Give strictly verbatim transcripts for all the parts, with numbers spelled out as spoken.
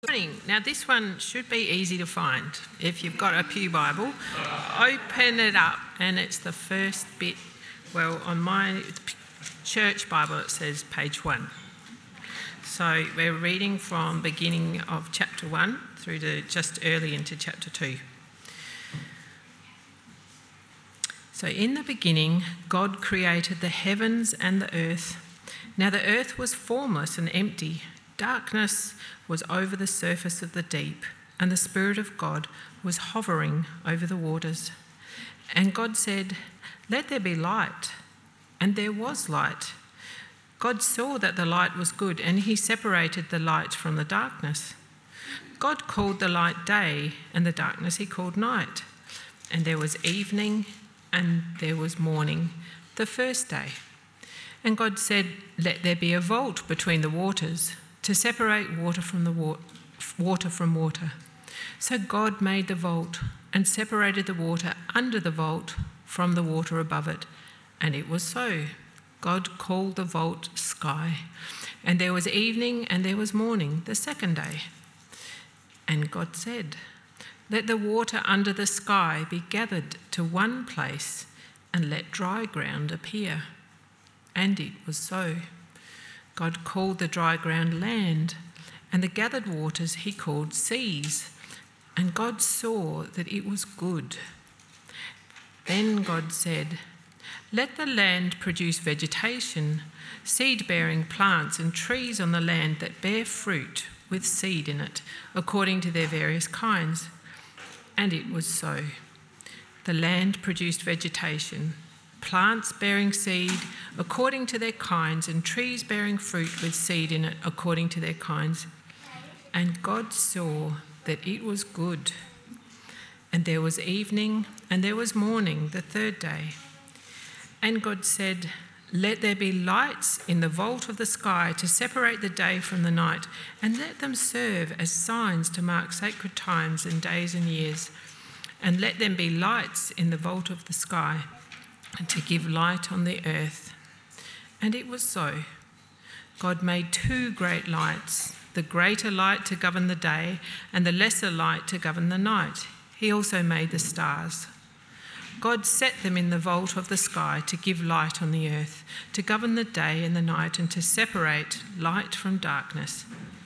Morning. Now this one should be easy to find. If you've got a Pew Bible, open it up and it's the first bit. Well, on my church Bible it says page one. So we're reading from beginning of chapter one through to just early into chapter two. So in the beginning, God created the heavens and the earth. Now the earth was formless and empty. Darkness was over the surface of the deep, and the Spirit of God was hovering over the waters. And God said, "Let there be light." And there was light. God saw that the light was good, and he separated the light from the darkness. God called the light day, and the darkness he called night. And there was evening, and there was morning, the first day. And God said, "Let there be a vault between the waters, to separate water from the wa- water from water." So God made the vault and separated the water under the vault from the water above it. And it was so. God called the vault sky. And there was evening and there was morning, the second day. And God said, "Let the water under the sky be gathered to one place, and let dry ground appear." And it was so. God called the dry ground land, and the gathered waters he called seas. And God saw that it was good. Then God said, "Let the land produce vegetation, seed-bearing plants and trees on the land that bear fruit with seed in it, according to their various kinds." And it was so. The land produced vegetation, plants bearing seed according to their kinds, and trees bearing fruit with seed in it according to their kinds. And God saw that it was good. And there was evening and there was morning, the third day. And God said, "Let there be lights in the vault of the sky to separate the day from the night, and let them serve as signs to mark sacred times and days and years. And let them be lights in the vault of the sky, and to give light on the earth." And it was so. God made two great lights, the greater light to govern the day, and the lesser light to govern the night. He also made the stars. God set them in the vault of the sky to give light on the earth, to govern the day and the night, and to separate light from darkness.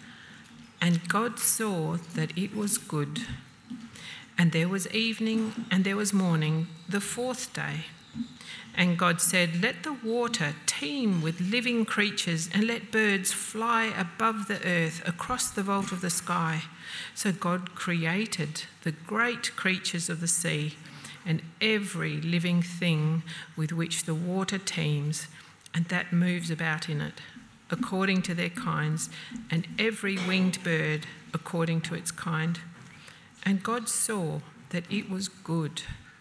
And God saw that it was good. And there was evening and there was morning, the fourth day. And God said, "Let the water teem with living creatures, and let birds fly above the earth across the vault of the sky." So God created the great creatures of the sea, and every living thing with which the water teems, and that moves about in it, according to their kinds, and every winged bird according to its kind. And God saw that it was good.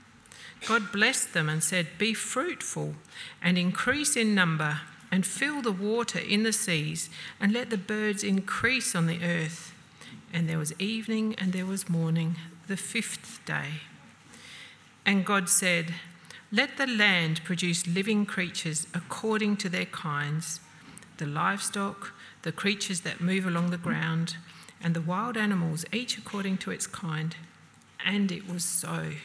God blessed them and said, "Be fruitful and increase in number, and fill the water in the seas, and let the birds increase on the earth." And there was evening and there was morning, the fifth day. And God said, "Let the land produce living creatures according to their kinds, the livestock, the creatures that move along the ground, and the wild animals, each according to its kind." And it was so.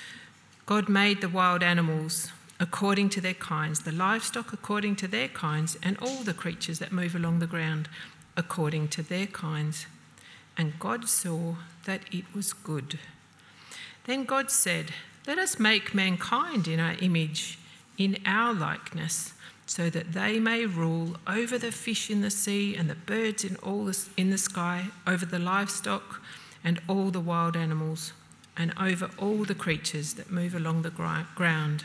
God made the wild animals according to their kinds, the livestock according to their kinds, and all the creatures that move along the ground according to their kinds. And God saw that it was good. Then God said, "Let us make mankind in our image, in our likeness, so that they may rule over the fish in the sea and the birds in all the, in the sky, over the livestock and all the wild animals, and over all the creatures that move along the ground."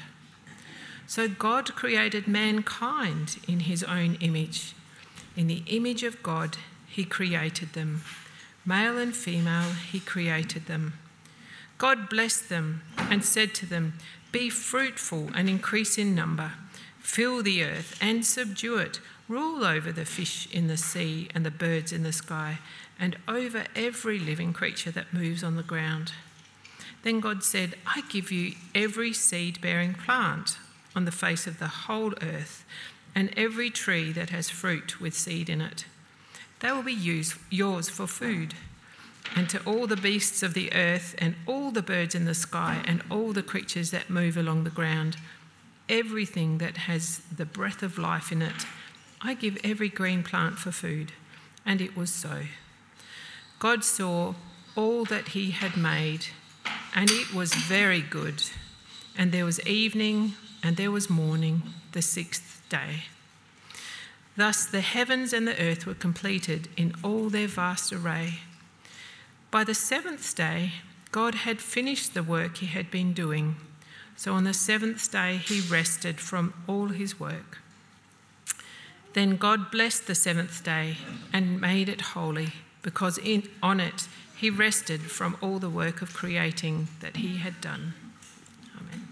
So God created mankind in his own image. In the image of God he created them. Male and female he created them. God blessed them and said to them, "Be fruitful and increase in number. Fill the earth and subdue it. Rule over the fish in the sea and the birds in the sky, and over every living creature that moves on the ground." Then God said, "I give you every seed-bearing plant on the face of the whole earth, and every tree that has fruit with seed in it. They will be used, yours for food. and to all the beasts of the earth, and all the birds in the sky, and all the creatures that move along the ground, everything that has the breath of life in it, I give every green plant for food." And it was so. God saw all that he had made, and it was very good. And there was evening, and there was morning, the sixth day. Thus the heavens and the earth were completed in all their vast array. By the seventh day, God had finished the work he had been doing. So on the seventh day, he rested from all his work. Then God blessed the seventh day and made it holy, because in, on it he rested from all the work of creating that he had done. Amen.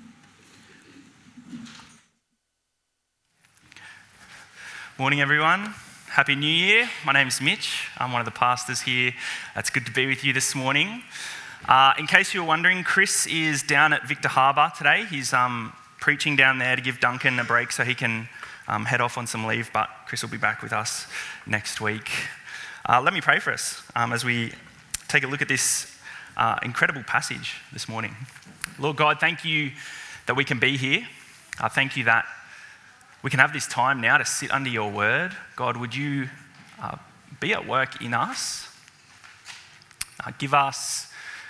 Morning, everyone. Happy New Year. My name's Mitch. I'm one of the pastors here. It's good to be with you this morning. Uh, in case you were wondering, Chris is down at Victor Harbour today. He's um, preaching down there to give Duncan a break so he can um, head off on some leave, but Chris will be back with us next week. Uh, let me pray for us um, as we take a look at this uh, incredible passage this morning. Lord God, thank you that we can be here. Uh, thank you that we can have this time now to sit under your word. God, would you uh, be at work in us? Uh, give us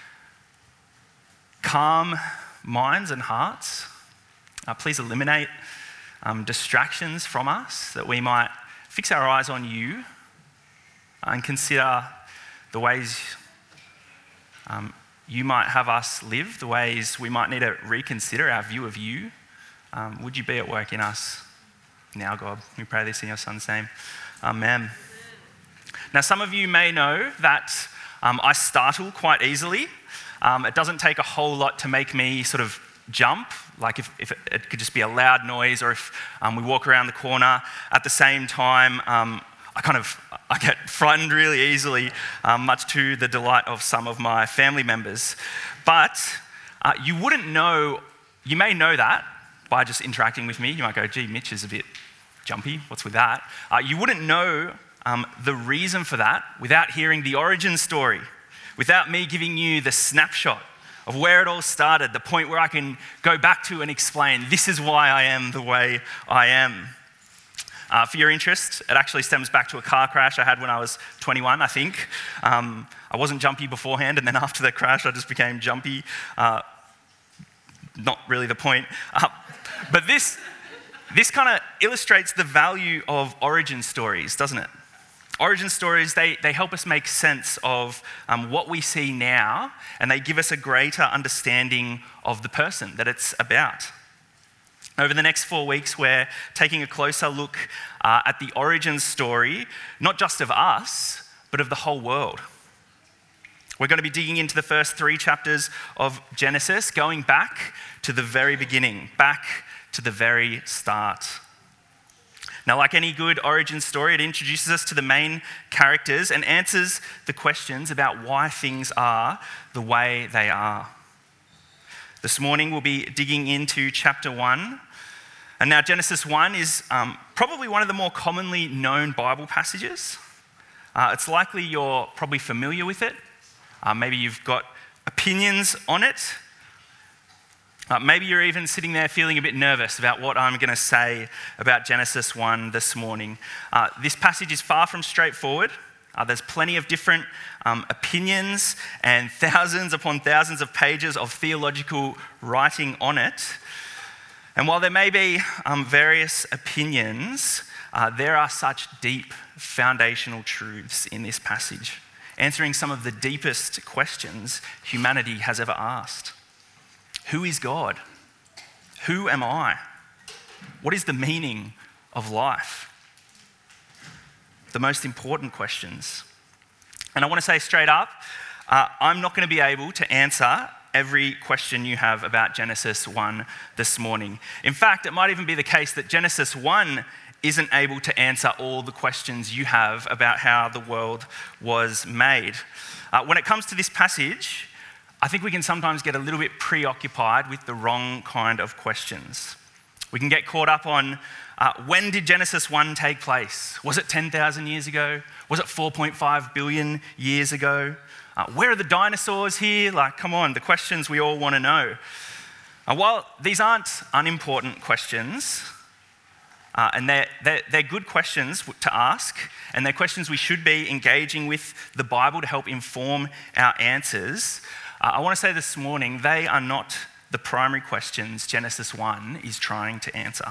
calm minds and hearts. Uh, please eliminate um, distractions from us, that we might fix our eyes on you and consider the ways um, you might have us live, the ways we might need to reconsider our view of you. Um, would you be at work in us now, God? We pray this in your Son's name. Amen. Now, some of you may know that um, I startle quite easily. Um, it doesn't take a whole lot to make me sort of jump, like if, if it, it could just be a loud noise, or if um, we walk around the corner at the same time. Um, I kind of I get frightened really easily, um, much to the delight of some of my family members. But uh, you wouldn't know, you may know that by just interacting with me. You might go, "Gee, Mitch is a bit jumpy. What's with that?" Uh, you wouldn't know um, the reason for that without hearing the origin story, without me giving you the snapshot of where it all started, the point where I can go back to and explain, this is why I am the way I am. Uh, for your interest, it actually stems back to a car crash I had when I was twenty-one, I think. Um, I wasn't jumpy beforehand, and then after the crash, I just became jumpy. Uh, not really the point. Uh, but this, this kind of illustrates the value of origin stories, doesn't it? Origin stories, they, they help us make sense of um, what we see now, and they give us a greater understanding of the person that it's about. Over the next four weeks, we're taking a closer look uh, at the origin story, not just of us, but of the whole world. We're going to be digging into the first three chapters of Genesis, going back to the very beginning, back to the very start. Now, like any good origin story, it introduces us to the main characters and answers the questions about why things are the way they are. This morning, we'll be digging into chapter one. And now, Genesis one is um, probably one of the more commonly known Bible passages. Uh, it's likely you're probably familiar with it. Uh, maybe you've got opinions on it. Uh, maybe you're even sitting there feeling a bit nervous about what I'm going to say about Genesis one this morning. Uh, this passage is far from straightforward. Uh, there's plenty of different um, opinions and thousands upon thousands of pages of theological writing on it. And while there may be um, various opinions, uh, there are such deep foundational truths in this passage, answering some of the deepest questions humanity has ever asked. Who is God? Who am I? What is the meaning of life? The most important questions. And I want to say straight up, uh, I'm not going to be able to answer every question you have about Genesis one this morning. In fact, it might even be the case that Genesis one isn't able to answer all the questions you have about how the world was made. Uh, when it comes to this passage, I think we can sometimes get a little bit preoccupied with the wrong kind of questions. We can get caught up on uh, when did Genesis one take place? Was it ten thousand years ago? Was it four point five billion years ago? Uh, where are the dinosaurs here? Like, come on, the questions we all want to know. Uh, while these aren't unimportant questions, uh, and they're, they're, they're good questions to ask, and they're questions we should be engaging with the Bible to help inform our answers, uh, I want to say this morning, they are not the primary questions Genesis one is trying to answer.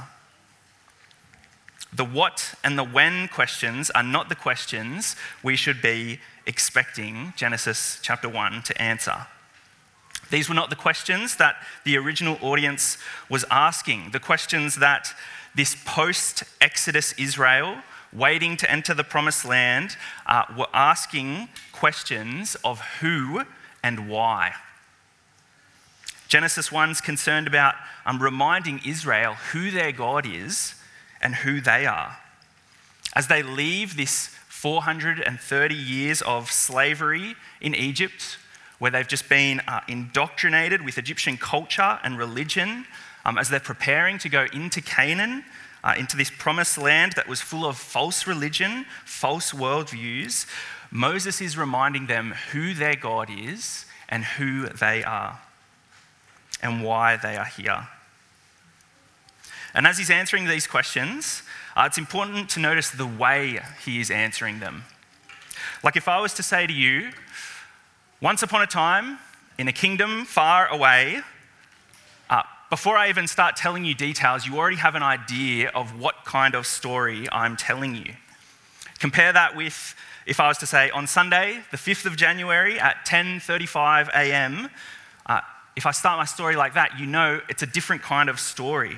The what and the when questions are not the questions we should be expecting Genesis chapter one to answer. These were not the questions that the original audience was asking, the questions that this post-Exodus Israel, waiting to enter the promised land, uh, were asking questions of who and why. Genesis one's concerned about um, reminding Israel who their God is and who they are. As they leave this four hundred thirty years of slavery in Egypt, where they've just been uh, indoctrinated with Egyptian culture and religion, um, as they're preparing to go into Canaan, uh, into this promised land that was full of false religion, false worldviews, Moses is reminding them who their God is and who they are and why they are here. And as he's answering these questions, uh, it's important to notice the way he is answering them. Like if I was to say to you, once upon a time, in a kingdom far away, uh, before I even start telling you details, you already have an idea of what kind of story I'm telling you. Compare that with if I was to say, on Sunday, the fifth of January at ten thirty-five a.m., uh, if I start my story like that, you know it's a different kind of story.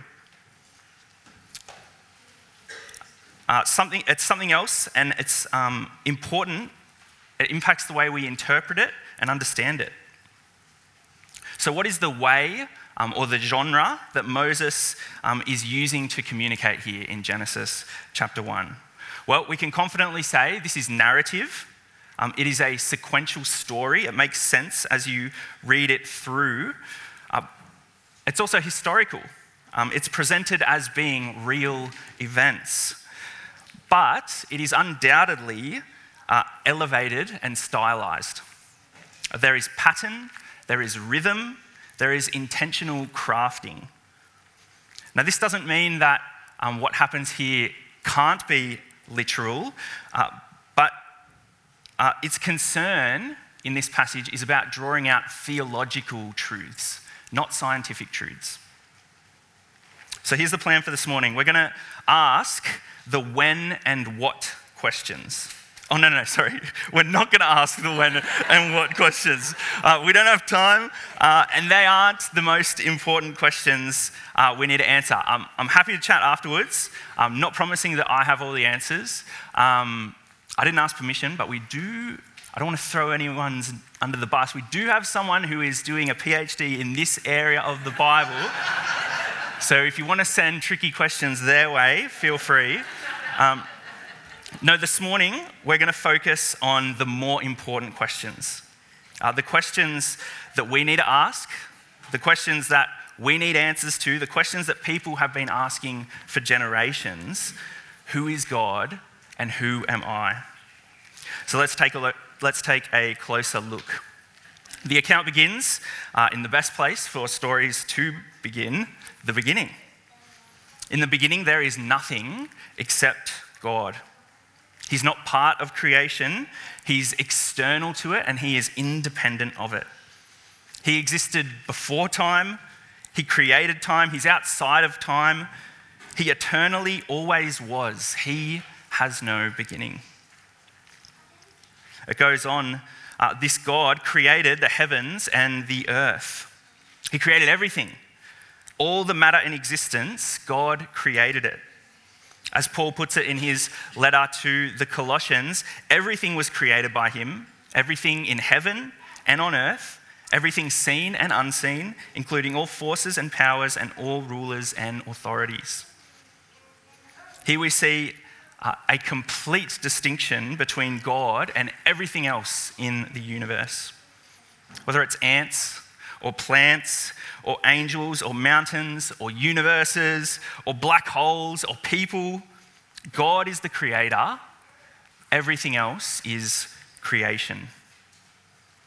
Uh, something, it's something else, and it's um, important. It impacts the way we interpret it and understand it. So what is the way um, or the genre that Moses um, is using to communicate here in Genesis chapter one? Well, we can confidently say this is narrative. Um, it is a sequential story. It makes sense as you read it through. Uh, it's also historical. Um, it's presented as being real events. But it is undoubtedly uh, elevated and stylized. There is pattern, there is rhythm, there is intentional crafting. Now, this doesn't mean that um, what happens here can't be literal, uh, but uh, its concern in this passage is about drawing out theological truths, not scientific truths. So here's the plan for this morning. We're going to ask the when and what questions. Oh, no, no, sorry. We're not going to ask the when and what questions. Uh, we don't have time, uh, and they aren't the most important questions uh, we need to answer. Um, I'm happy to chat afterwards. I'm not promising that I have all the answers. Um, I didn't ask permission, but we do, I don't want to throw anyone under the bus. We do have someone who is doing a PhD in this area of the Bible. So if you want to send tricky questions their way, feel free. Um, no, this morning we're going to focus on the more important questions. Uh, the questions that we need to ask, the questions that we need answers to, the questions that people have been asking for generations. Who is God and who am I? So let's take a look, let's take a closer look. The account begins uh, in the best place for stories to begin, the beginning. In the beginning, there is nothing except God. He's not part of creation. He's external to it, and he is independent of it. He existed before time. He created time. He's outside of time. He eternally always was. He has no beginning. It goes on, uh, this God created the heavens and the earth. He created everything. All the matter in existence, God created it. As Paul puts it in his letter to the Colossians, everything was created by him, everything in heaven and on earth, everything seen and unseen, including all forces and powers and all rulers and authorities. Here we see uh, a complete distinction between God and everything else in the universe. Whether it's ants or plants or angels or mountains or universes or black holes or people, God is the creator. Everything else is creation.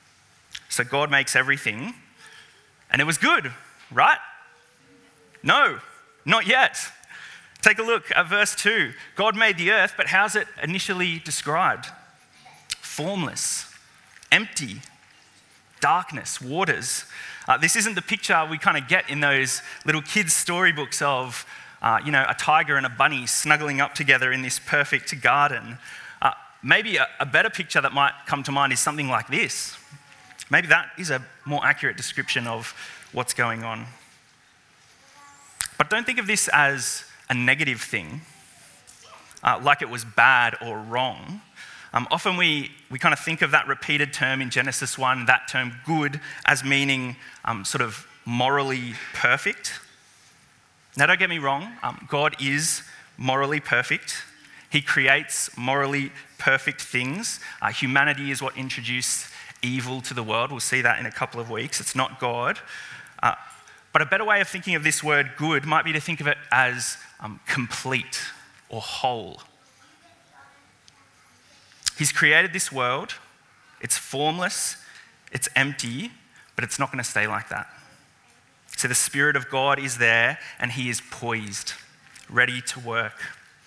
So God makes everything, and it was good, right? No, not yet. Take a look at verse two. God made the earth, but how's it initially described? Formless, empty, darkness, waters. Uh, this isn't the picture we kind of get in those little kids' storybooks of, uh, you know, a tiger and a bunny snuggling up together in this perfect garden. Uh, maybe a, a better picture that might come to mind is something like this. Maybe that is a more accurate description of what's going on. But don't think of this as a negative thing, uh, like it was bad or wrong. Um, often we, we kind of think of that repeated term in Genesis one, that term good, as meaning um, sort of morally perfect. Now don't get me wrong, um, God is morally perfect. He creates morally perfect things. Uh, humanity is what introduced evil to the world. We'll see that in a couple of weeks. It's not God. Uh, but a better way of thinking of this word good might be to think of it as um, complete or whole. He's created this world. It's formless, it's empty, but it's not going to stay like that. So the Spirit of God is there and he is poised, ready to work.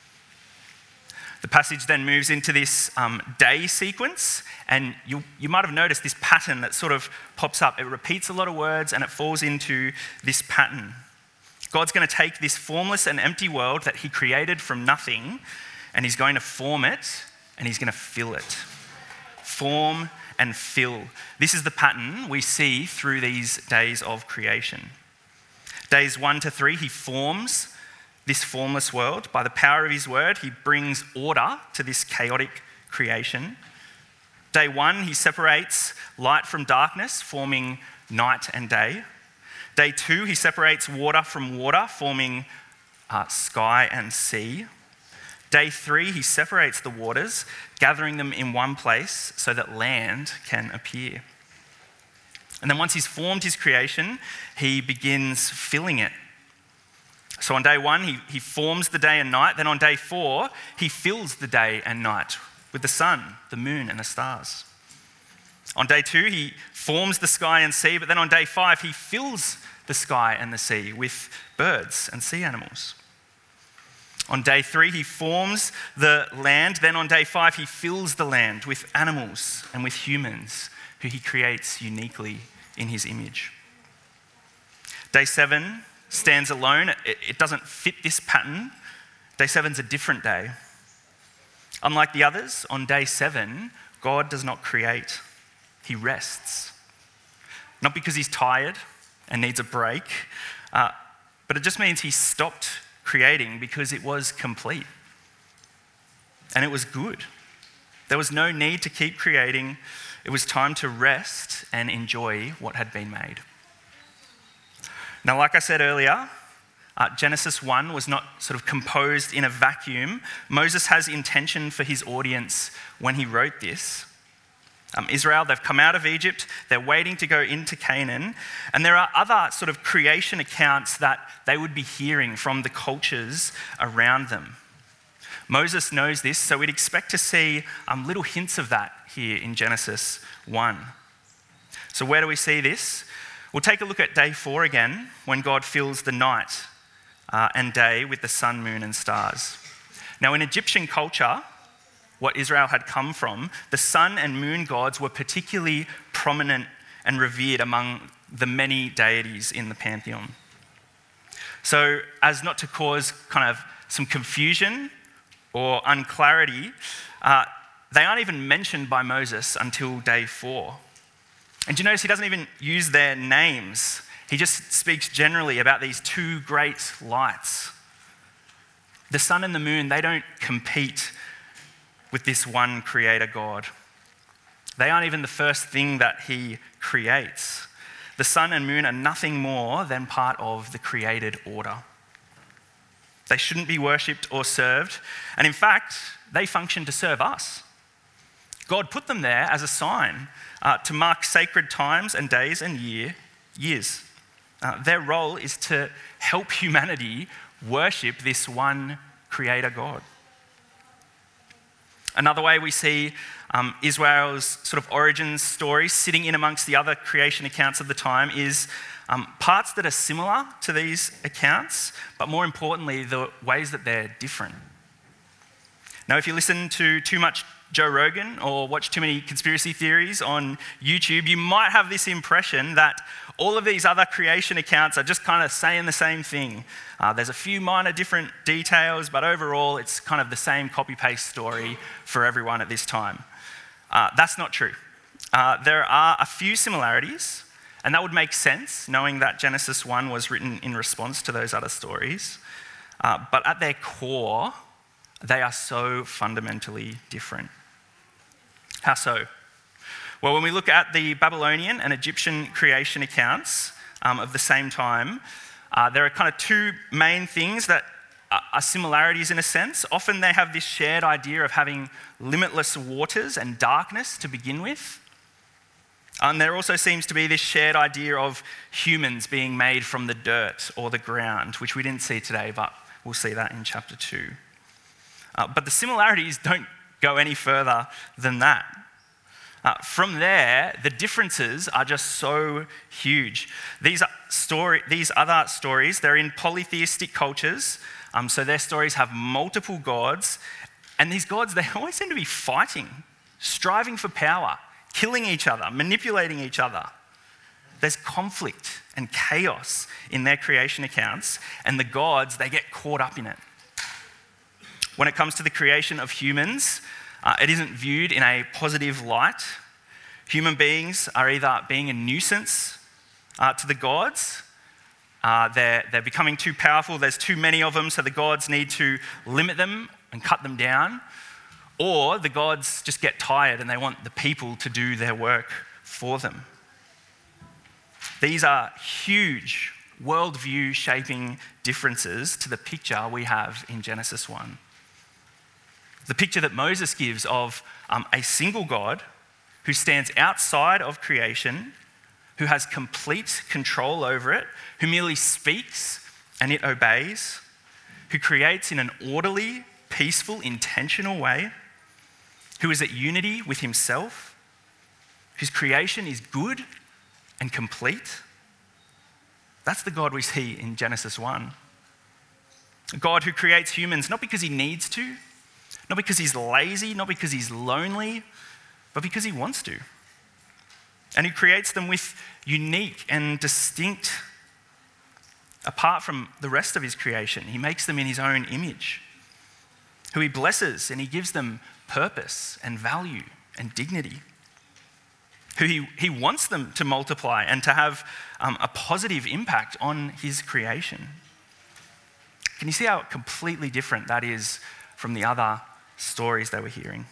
The passage then moves into this um, day sequence, and you, you might have noticed this pattern that sort of pops up. It repeats a lot of words and it falls into this pattern. God's going to take this formless and empty world that he created from nothing, and he's going to form it and he's going to fill it. Form and fill. This is the pattern we see through these days of creation. Days one to three, he forms this formless world. By the power of his word, he brings order to this chaotic creation. Day one, he separates light from darkness, forming night and day. Day two, he separates water from water, forming uh, sky and sea. Day three, he separates the waters, gathering them in one place so that land can appear. And then once he's formed his creation, he begins filling it. So on day one, he, he forms the day and night. Then on day four, he fills the day and night with the sun, the moon, and the stars. On day two, he forms the sky and sea. But then on day five, he fills the sky and the sea with birds and sea animals. On day three, he forms the land. Then on day five, he fills the land with animals and with humans who he creates uniquely in his image. Day seven stands alone. It, it doesn't fit this pattern. Day seven's a different day. Unlike the others, on day seven, God does not create. He rests. Not because he's tired and needs a break, uh, but it just means he stopped creating because it was complete. And it was good. There was no need to keep creating. It was time to rest and enjoy what had been made. Now, like I said earlier, uh, Genesis one was not sort of composed in a vacuum. Moses has intention for his audience when he wrote this. Um, Israel, they've come out of Egypt, they're waiting to go into Canaan, and there are other sort of creation accounts that they would be hearing from the cultures around them. Moses knows this, so we'd expect to see um, little hints of that here in Genesis one. So where do we see this? We'll take a look at day four again, when God fills the night uh, and day with the sun, moon, and stars. Now, in Egyptian culture, what Israel had come from, the sun and moon gods were particularly prominent and revered among the many deities in the pantheon. So, as not to cause kind of some confusion or unclarity, uh, they aren't even mentioned by Moses until day four. And do you notice he doesn't even use their names? He just speaks generally about these two great lights. The sun and the moon, they don't compete with this one creator God. They aren't even the first thing that he creates. The sun and moon are nothing more than part of the created order. They shouldn't be worshipped or served. And in fact, they function to serve us. God put them there as a sign uh, to mark sacred times and days and year, years. Uh, their role is to help humanity worship this one creator God. Another way we see um, Israel's sort of origin story sitting in amongst the other creation accounts of the time is um, parts that are similar to these accounts, but more importantly, the ways that they're different. Now, if you listen to too much Joe Rogan or watch too many conspiracy theories on YouTube, you might have this impression that all of these other creation accounts are just kind of saying the same thing. Uh, there's a few minor different details, but overall it's kind of the same copy-paste story for everyone at this time. Uh, that's not true. Uh, there are a few similarities, and that would make sense, knowing that Genesis one was written in response to those other stories. Uh, but at their core, they are so fundamentally different. How so? Well, when we look at the Babylonian and Egyptian creation accounts um, of the same time, uh, there are kind of two main things that are similarities in a sense. Often they have this shared idea of having limitless waters and darkness to begin with. And there also seems to be this shared idea of humans being made from the dirt or the ground, which we didn't see today, but we'll see that in chapter two. Uh, but the similarities don't go any further than that. Uh, from there, the differences are just so huge. These, story, these other stories, they're in polytheistic cultures, um, so their stories have multiple gods, and these gods, they always seem to be fighting, striving for power, killing each other, manipulating each other. There's conflict and chaos in their creation accounts, and the gods, they get caught up in it. When it comes to the creation of humans, uh, it isn't viewed in a positive light. Human beings are either being a nuisance uh, to the gods, uh, they're, they're becoming too powerful, there's too many of them, so the gods need to limit them and cut them down, or the gods just get tired and they want the people to do their work for them. These are huge worldview shaping differences to the picture we have in Genesis one. The picture that Moses gives of um, a single God who stands outside of creation, who has complete control over it, who merely speaks and it obeys, who creates in an orderly, peaceful, intentional way, who is at unity with himself, whose creation is good and complete. That's the God we see in Genesis one. A God who creates humans not because he needs to, not because he's lazy, not because he's lonely, but because he wants to. And he creates them with unique and distinct, apart from the rest of his creation. He makes them in his own image, who he blesses and he gives them purpose and value and dignity, who he, he wants them to multiply and to have um, a positive impact on his creation. Can you see how completely different that is from the other stories they were hearing?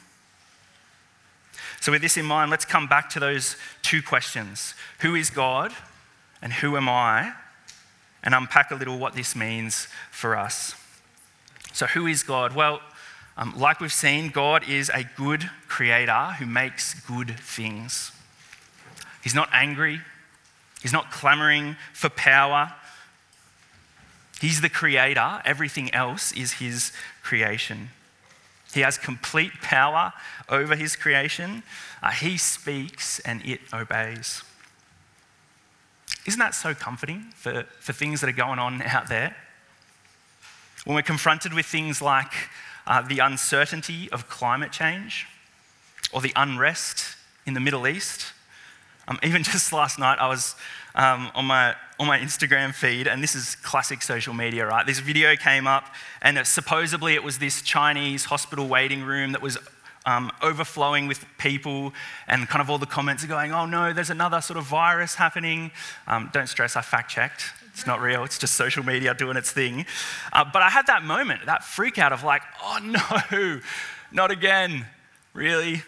So with this in mind, let's come back to those two questions. Who is God and who am I? And unpack a little what this means for us. So who is God? Well, um, like we've seen, God is a good creator who makes good things. He's not angry. He's not clamoring for power. He's the creator. Everything else is his creation. He has complete power over his creation. Uh, he speaks and it obeys. Isn't that so comforting for, for things that are going on out there? When we're confronted with things like uh, the uncertainty of climate change or the unrest in the Middle East. Um, even just last night, I was um, on my on my Instagram feed, and this is classic social media, right? This video came up, and it, supposedly it was this Chinese hospital waiting room that was um, overflowing with people, and kind of all the comments are going, "Oh no, there's another sort of virus happening." Um, don't stress, I fact-checked. It's not real. It's just social media doing its thing. Uh, but I had that moment, that freak out of like, "Oh no, not again, really?"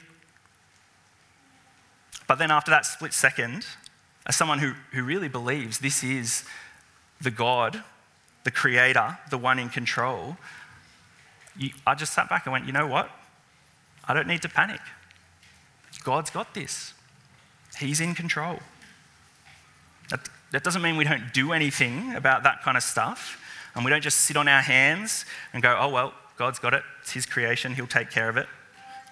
But then after that split second, as someone who, who really believes this is the God, the creator, the one in control, you, I just sat back and went, you know what? I don't need to panic. God's got this. He's in control. That, that doesn't mean we don't do anything about that kind of stuff, and we don't just sit on our hands and go, oh, well, God's got it. It's his creation. He'll take care of it.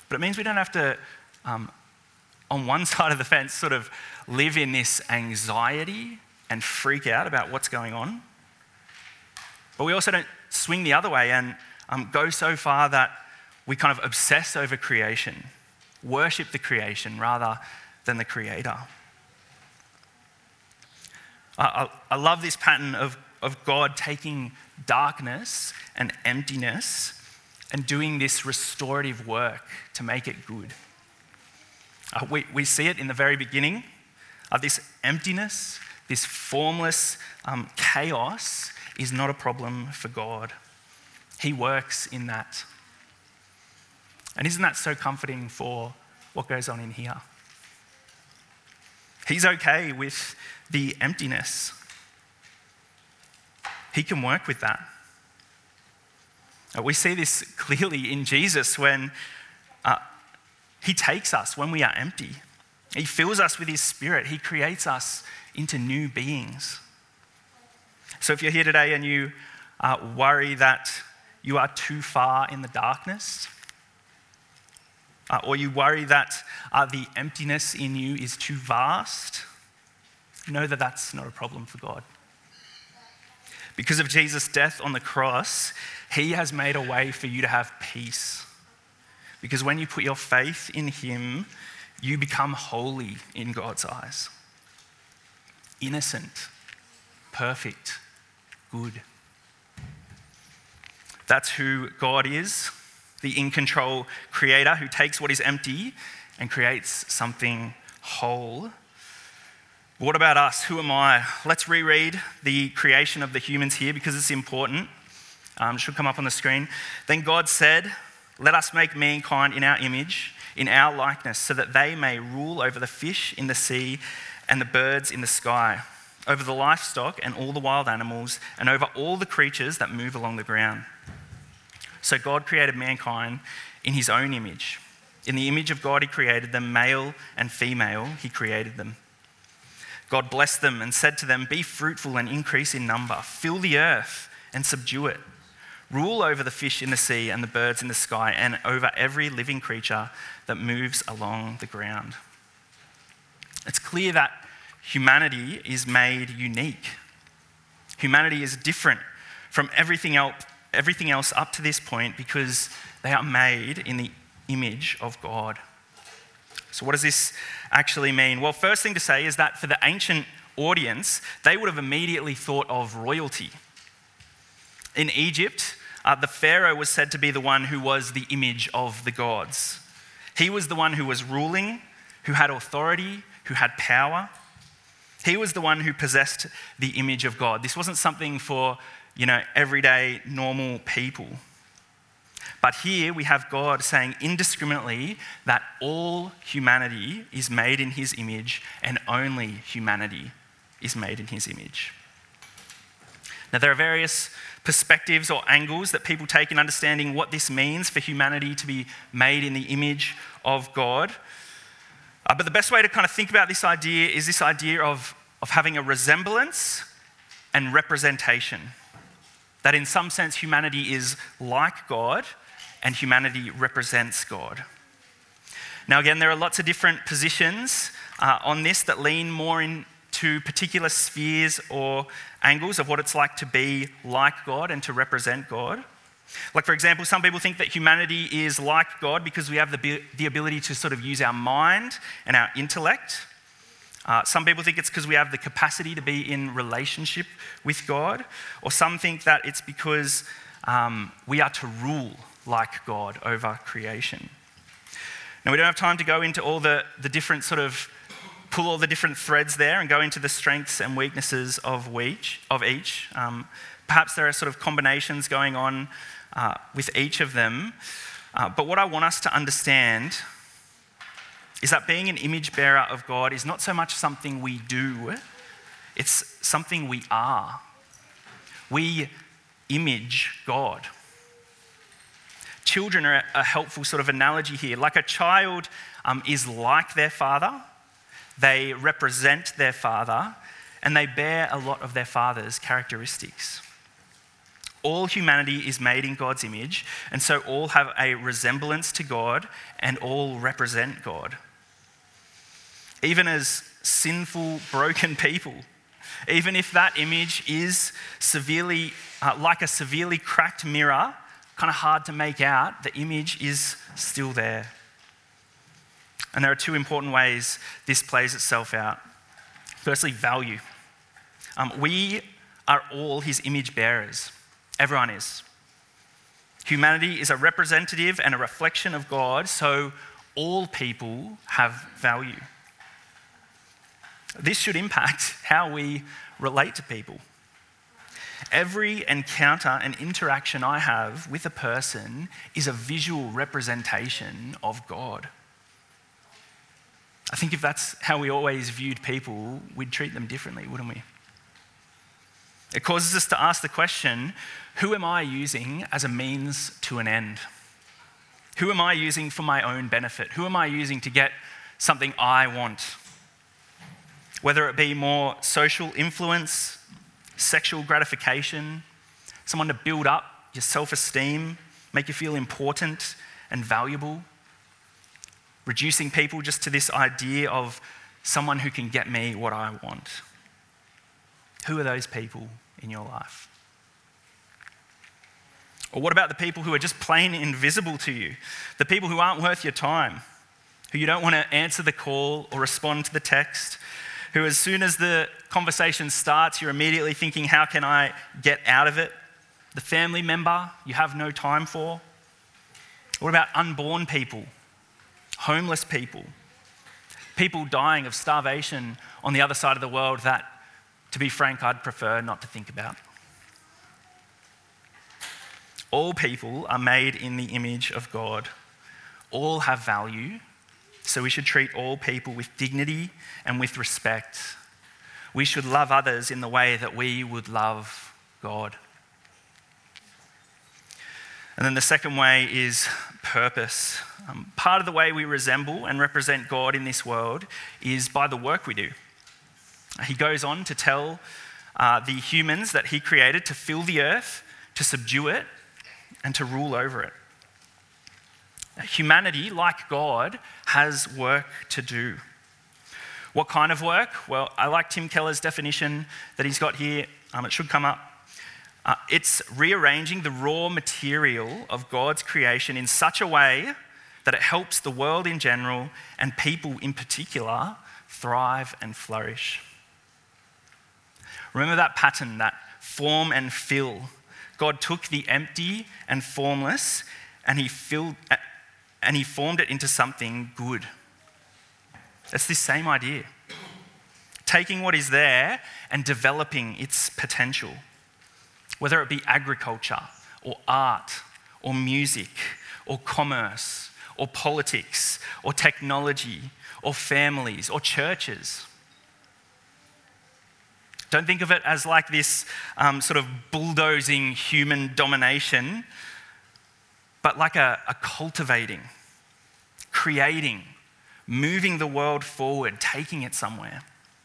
But it means we don't have to, um, on one side of the fence, sort of live in this anxiety and freak out about what's going on. But we also don't swing the other way and um, go so far that we kind of obsess over creation, worship the creation rather than the Creator. I, I, I love this pattern of, of God taking darkness and emptiness and doing this restorative work to make it good. Uh, we, we see it in the very beginning. Uh, this emptiness, this formless um, chaos is not a problem for God. He works in that. And isn't that so comforting for what goes on in here? He's okay with the emptiness. He can work with that. Uh, we see this clearly in Jesus when uh, he takes us when we are empty. He fills us with his Spirit. He creates us into new beings. So if you're here today and you uh, worry that you are too far in the darkness, uh, or you worry that uh, the emptiness in you is too vast, know that that's not a problem for God. Because of Jesus' death on the cross, he has made a way for you to have peace. Because when you put your faith in him, you become holy in God's eyes. Innocent, perfect, good. That's who God is, the in-control creator who takes what is empty and creates something whole. What about us? Who am I? Let's reread the creation of the humans here because it's important. Um, it should come up on the screen. Then God said, "Let us make mankind in our image, in our likeness, so that they may rule over the fish in the sea and the birds in the sky, over the livestock and all the wild animals, and over all the creatures that move along the ground." So God created mankind in his own image. In the image of God he created them, male and female he created them. God blessed them and said to them, "Be fruitful and increase in number, fill the earth and subdue it. Rule over the fish in the sea and the birds in the sky and over every living creature that moves along the ground." It's clear that humanity is made unique. Humanity is different from everything else, everything else up to this point because they are made in the image of God. So what does this actually mean? Well, first thing to say is that for the ancient audience, they would have immediately thought of royalty. In Egypt, uh, the Pharaoh was said to be the one who was the image of the gods. He was the one who was ruling, who had authority, who had power. He was the one who possessed the image of God. This wasn't something for, you know, everyday normal people. But here we have God saying indiscriminately that all humanity is made in his image and only humanity is made in his image. Now, there are various perspectives or angles that people take in understanding what this means for humanity to be made in the image of God. Uh, but the best way to kind of think about this idea is this idea of, of having a resemblance and representation. That in some sense humanity is like God and humanity represents God. Now again, there are lots of different positions uh, on this that lean more into particular spheres or angles of what it's like to be like God and to represent God. Like for example, some people think that humanity is like God because we have the, the ability to sort of use our mind and our intellect. Uh, some people think it's because we have the capacity to be in relationship with God, or some think that it's because um, we are to rule like God over creation. Now, we don't have time to go into all the, the different sort of, pull all the different threads there and go into the strengths and weaknesses of each. Of each. Um, perhaps there are sort of combinations going on uh, with each of them. Uh, but what I want us to understand is that being an image bearer of God is not so much something we do, it's something we are. We image God. Children are a helpful sort of analogy here. Like a child um, is like their father, they represent their father, and they bear a lot of their father's characteristics. All humanity is made in God's image, and so all have a resemblance to God and all represent God. Even as sinful, broken people, even if that image is severely, uh, like a severely cracked mirror, kind of hard to make out, the image is still there. And there are two important ways this plays itself out. Firstly, value. Um, we are all his image bearers. Everyone is. Humanity is a representative and a reflection of God, so all people have value. This should impact how we relate to people. Every encounter and interaction I have with a person is a visual representation of God. I think if that's how we always viewed people, we'd treat them differently, wouldn't we? It causes us to ask the question, who am I using as a means to an end? Who am I using for my own benefit? Who am I using to get something I want? Whether it be more social influence, sexual gratification, someone to build up your self-esteem, make you feel important and valuable, reducing people just to this idea of someone who can get me what I want. Who are those people in your life? Or what about the people who are just plain invisible to you? The people who aren't worth your time, who you don't want to answer the call or respond to the text, who as soon as the conversation starts, you're immediately thinking, how can I get out of it? The family member you have no time for? What about unborn people, homeless people, people dying of starvation on the other side of the world that, to be frank, I'd prefer not to think about? All people are made in the image of God. All have value. So we should treat all people with dignity and with respect. We should love others in the way that we would love God. And then the second way is purpose. Um, part of the way we resemble and represent God in this world is by the work we do. He goes on to tell uh, the humans that he created to fill the earth, to subdue it, and to rule over it. Humanity, like God, has work to do. What kind of work? Well, I like Tim Keller's definition that he's got here. Um, it should come up. Uh, it's rearranging the raw material of God's creation in such a way that it helps the world in general and people in particular thrive and flourish. Remember that pattern, that form and fill. God took the empty and formless and he filled and he formed it into something good. It's this same idea. Taking what is there and developing its potential. Whether it be agriculture or art or music or commerce or politics or technology or families or churches. Don't think of it as like this um, sort of bulldozing human domination, but like a, a cultivating, creating, moving the world forward, taking it somewhere.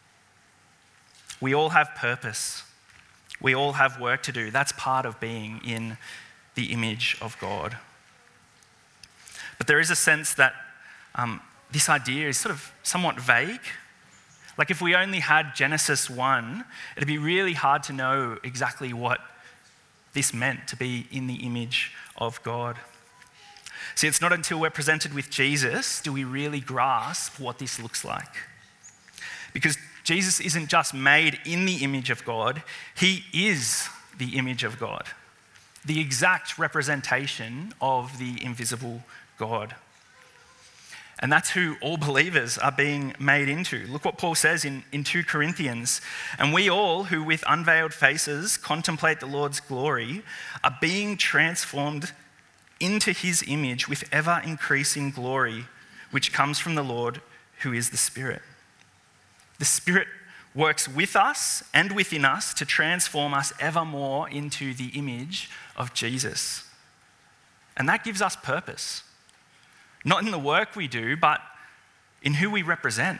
We all have purpose. We all have work to do. That's part of being in the image of God. But there is a sense that um, this idea is sort of somewhat vague. Like if we only had Genesis one, it'd be really hard to know exactly what this meant to be in the image of God. See, it's not until we're presented with Jesus do we really grasp what this looks like. Because Jesus isn't just made in the image of God, he is the image of God, the exact representation of the invisible God. And that's who all believers are being made into. Look what Paul says in, in Second Corinthians. And we all who with unveiled faces contemplate the Lord's glory are being transformed into his image with ever increasing glory, which comes from the Lord who is the Spirit. The Spirit works with us and within us to transform us ever more into the image of Jesus. And that gives us purpose. Not in the work we do, but in who we represent.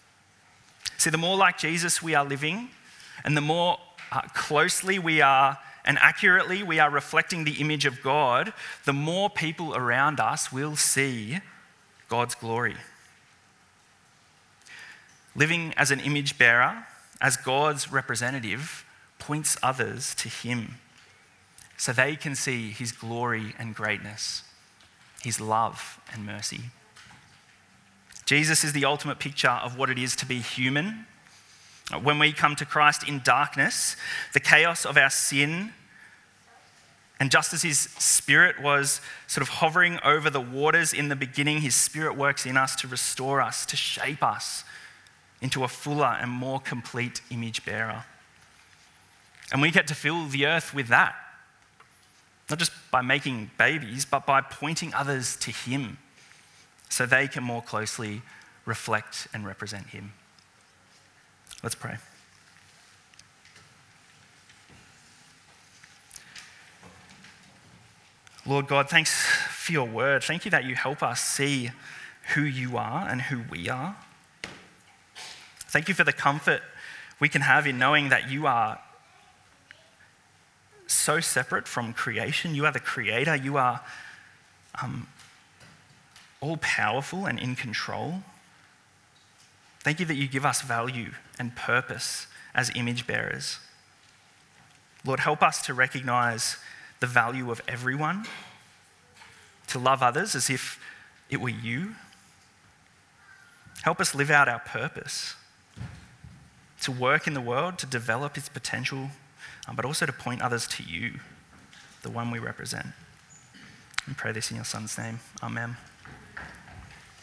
See, the more like Jesus we are living, and the more uh, closely we are and accurately we are reflecting the image of God, the more people around us will see God's glory. Living as an image bearer, as God's representative, points others to him so they can see his glory and greatness, his love and mercy. Jesus is the ultimate picture of what it is to be human. When we come to Christ in darkness, the chaos of our sin, and just as his Spirit was sort of hovering over the waters in the beginning, his Spirit works in us to restore us, to shape us into a fuller and more complete image bearer. And we get to fill the earth with that, not just by making babies, but by pointing others to him so they can more closely reflect and represent him. Let's pray. Lord God, thanks for your word. Thank you that you help us see who you are and who we are. Thank you for the comfort we can have in knowing that you are so separate from creation. You are the creator. You are um, all-powerful and in control. Thank you that you give us value and purpose as image bearers. Lord, help us to recognize the value of everyone, to love others as if it were you. Help us live out our purpose, to work in the world, to develop its potential, um, but also to point others to you, the one we represent. We pray this in your Son's name. Amen.